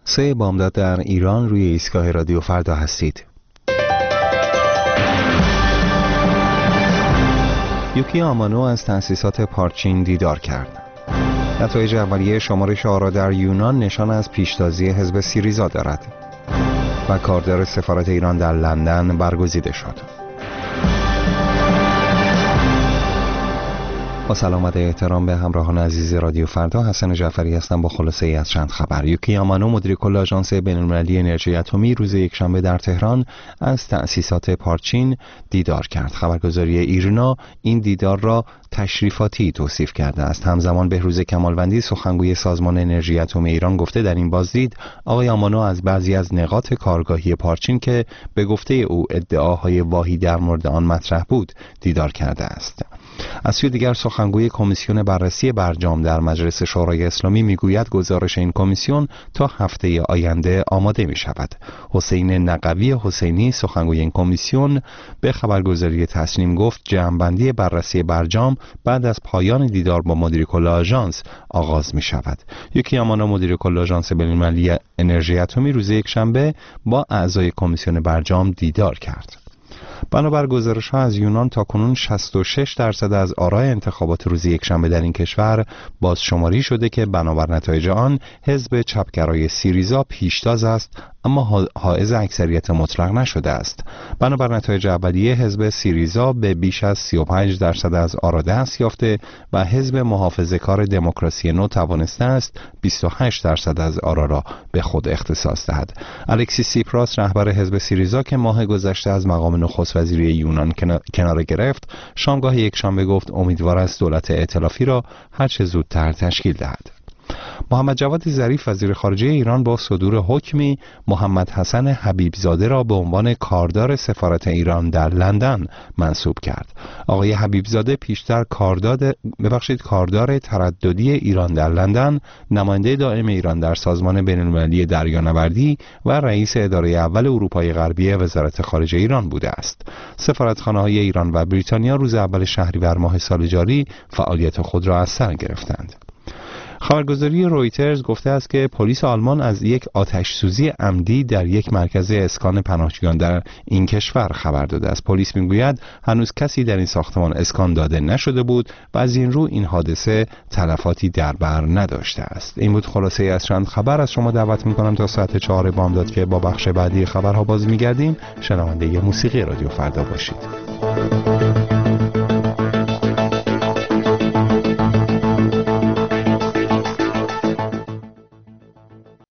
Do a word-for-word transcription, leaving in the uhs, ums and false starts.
سه بامداد در ایران، روی ایستگاه رادیو فردا هستید. یوکی آمانو از تأسیسات پارچین دیدار کرد. نتایج اولیه شمارش آرا در یونان نشان از پیشتازی حزب سیریزا دارد و کاردار سفارت ایران در لندن برگزیده شد. با سلام و احترام به همراهان عزیز رادیو فردا، حسن جعفری هستم با خلاصه ای از چند خبر. یوکی آمانو، مدیر کل آژانس بین‌المللی انرژی اتمی، روز یکشنبه در تهران از تأسیسات پارچین دیدار کرد. خبرگزاری ایرنا این دیدار را تشریفاتی توصیف کرده است. همزمان بهروز کمالوندی، سخنگوی سازمان انرژی اتمی ایران، گفته در این بازدید آقای آمانو از بعضی از نقاط کارگاهی پارچین که به گفته او ادعاهای واهی در مورد آن مطرح بود دیدار کرده است. از سوی دیگر سخنگوی کمیسیون بررسی برجام در مجلس شورای اسلامی میگوید گزارش این کمیسیون تا هفته آینده آماده می شود. حسین نقوی حسینی، سخنگوی این کمیسیون، به خبرگزاری تسنیم گفت جمع‌بندی بررسی برجام بعد از پایان دیدار با مدیر کل آژانس آغاز می شود. یوکی آمانو، مدیر کل آژانس بین‌المللی انرژی اتمی، روز یکشنبه با اعضای کمیسیون برجام دیدار کرد. بنابر گزارش‌ها از یونان تاکنون شصت و شش درصد از آرای انتخابات روز یکشنبه در این کشور بازشماری شده که بنابر نتایج آن حزب چپگرای سیریزا پیشتاز است، اما حائز اکثریت مطلق نشده است. بنابر نتایج اولیه حزب سیریزا به بیش از سی و پنج درصد از آرا دست یافته و حزب محافظه‌کار دموکراسی نو توانسته است بیست و هشت درصد از آرا را به خود اختصاص دهد. الکسیس سیپراس، رهبر حزب سیریزا که ماه گذشته از مقام نخست وزیری یونان کناره گرفت، شامگاه یکشنبه گفت امیدوار است دولت ائتلافی را هر چه زودتر تشکیل دهد. محمد جواد ظریف، وزیر خارجه ایران، با صدور حکمی محمد حسن حبیبزاده را به عنوان کاردار سفارت ایران در لندن منصوب کرد. آقای حبیبزاده پیشتر کاردار ببخشید کاردار ترددی ایران در لندن، نماینده دائم ایران در سازمان بین‌المللی دریانوردی و رئیس اداره اول اروپای غربی وزارت خارجه ایران بوده است. سفارتخانه‌های ایران و بریتانیا روز اول شهریور ماه سال جاری فعالیت خود را از سر گرفتند. خبرگزاری رویترز گفته است که پلیس آلمان از یک آتش سوزی عمدی در یک مرکز اسکان پناهجویان در این کشور خبر داده است. پلیس میگوید هنوز کسی در این ساختمان اسکان داده نشده بود و از این رو این حادثه تلفاتی در بر نداشته است. این بود خلاصه از چند خبر. از شما دعوت میکنم تا ساعت چهار بامداد که با بخش بعدی خبرها باز میگردیم شنونده موسیقی رادیو فردا باشید.